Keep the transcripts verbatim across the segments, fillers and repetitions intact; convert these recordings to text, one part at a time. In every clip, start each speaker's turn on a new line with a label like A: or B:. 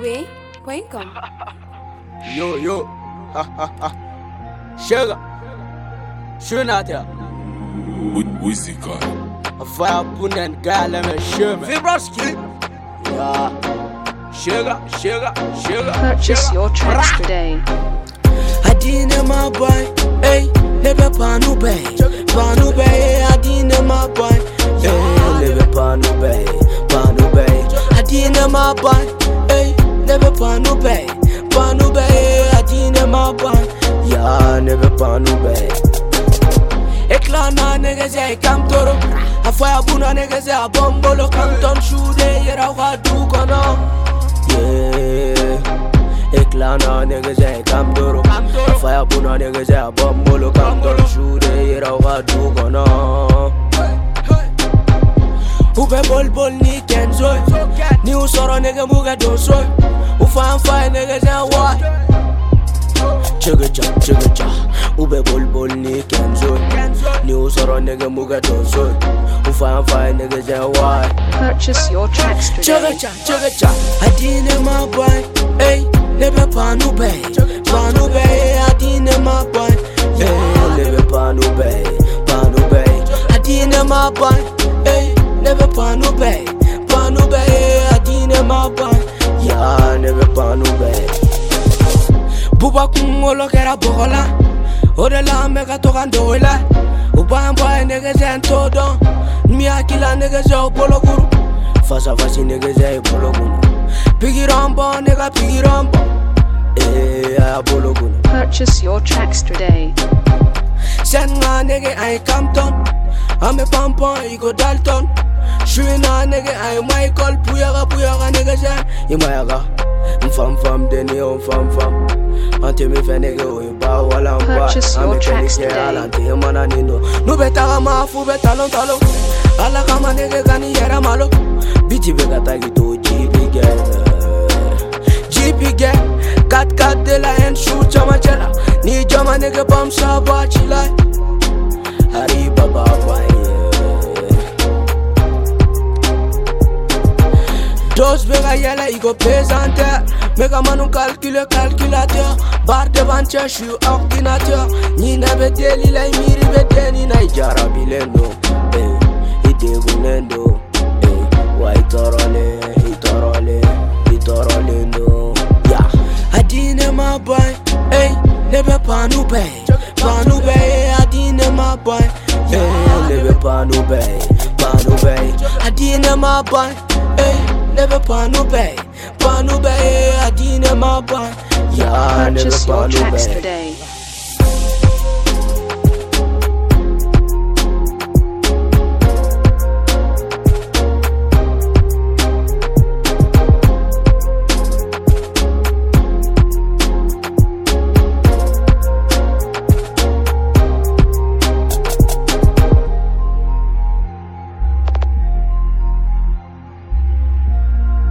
A: way point com.
B: Yo, yo. Ha, ha, ha. Sugar. Shunata.
C: Wizika.
B: A fire punan gala me sugar. Vibroski. Yeah. Sugar, sugar, sugar.
D: Purchase your tracks today.
E: Adina my boy, hey, never panu bay, panu bay. Adina my boy, yeah, never panu bay, panu bay. Adina my boy, hey, never panu bay, panu bay. Adina my boy, yeah, never panu bay. Eklana niggas say come toro, a fire buna niggas say a bombolo come ton shoot yera wa du kono, yeah. Eklana niggas say come toro, a fire buna niggas say a bombolo come ton shoot yera wa du kono. Uve bol bol ni kenzo, ni usoro nigga muga doso, ufan fire niggas say what? Chugga cha, chugga cha. Ube bol bol ni kenzo, ni usoro nigga muga doso, ufan fire nigga say what?
D: Purchase your tracks today.
E: Chugga cha, chugga cha. Adine my boy, hey, never panu bay, panu bay. Adine my boy, hey, never panu bay, panu bay. Adine my boy, hey, never panu bay, panu bay. Adine my boy, yeah, never panu bay. Buba kungolo kera bola, odela mega tokan doila. Ubamba nigga zen todo, miakila nigga zo polo guru. Fasa fasi nigga zay polo guru. Pigi rambo nigga pigi rambo, eh ya polo guru.
D: Purchase your tracks today.
E: Senga nigga I Campton, I'm a pampon ego Dalton. Shwina nigga I Michael Puyaga Puyaga nigga zay imayaga. Fam fam deni on fam fam. Ante me fe nigga o ba wala mba.
D: Purchase your tracks today.
E: Ante mana nino. No beta ma fu beta lon talo. Ala kama nigga gani yera malo. Biti bega tagi to G P gang. G P gang. Kat kat de la en shoot chama chela. Ni jama nigga bam sa ba chila. Hari baba boy. Dos bega yela igo pesante. Mega manu calcule calculateur. Bar de banche je suis ordinateur. Ni na beteli la miri beteni na ijara bilendo. Eh, ide gunendo. Eh, wa itorole, itorole, itorole no. Yeah, adine my boy. Hey, never panu bay, panu bay. Adine my boy. Hey, never panu bay, panu bay. Adine my boy. Hey, never panu bay, panu bay. Adine my boy. Yeah, never
D: Purchase your
E: panu
D: tracks
E: bay.
D: today.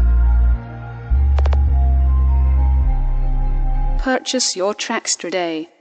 D: Purchase your tracks today.